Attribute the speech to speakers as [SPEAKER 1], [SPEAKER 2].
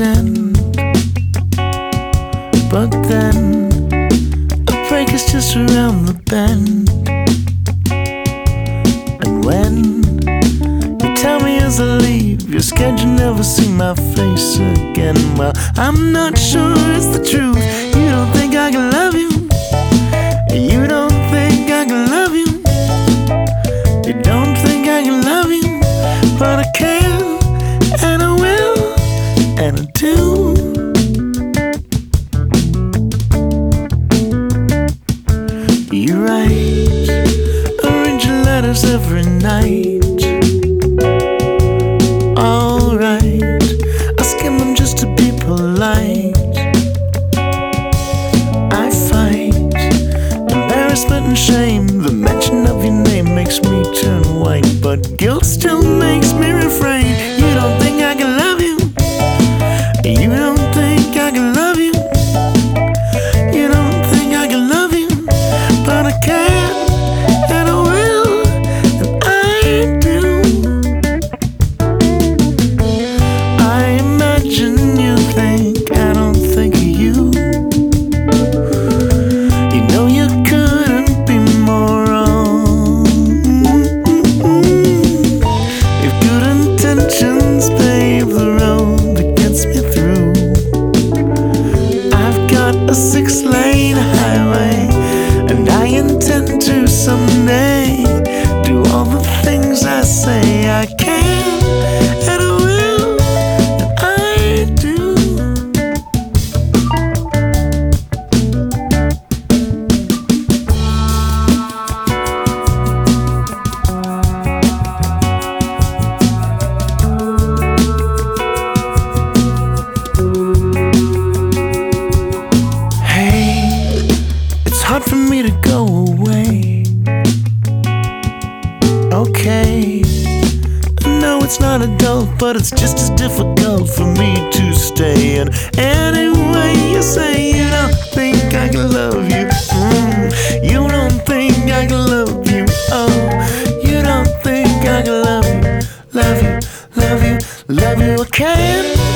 [SPEAKER 1] end, but then a break is just around the bend. And when you tell me as I leave, you're scared you'll never see my face again. Well, I'm not sure it's the truth. You don't think I can love you. You don't think I can love you. You don't think I can love you, but I can, and I will, and I do. You write, arrange your letters every night. Alright, I skim them just to be polite. I fight embarrassment and shame. The mention of your name makes me turn white, but guilt still makes me refrain. You don't think I can love you. You don't think I can love you. You don't think I can love you, but I can, and I will, and I do. I imagine you think I don't think of you. You know you couldn't be more wrong. If good intentions pave the road that gets me through, I've got a 6-lane highway, and I intend to someday do all the things I say I can, and I will, and I do. Hey, it's hard for me to go away. Okay, I know it's not adult, but it's just as difficult for me to stay. And anyway, you say you don't think I can love you. You don't think I can love you. Oh, you don't think I can love you. Love you, love you, love you. I can.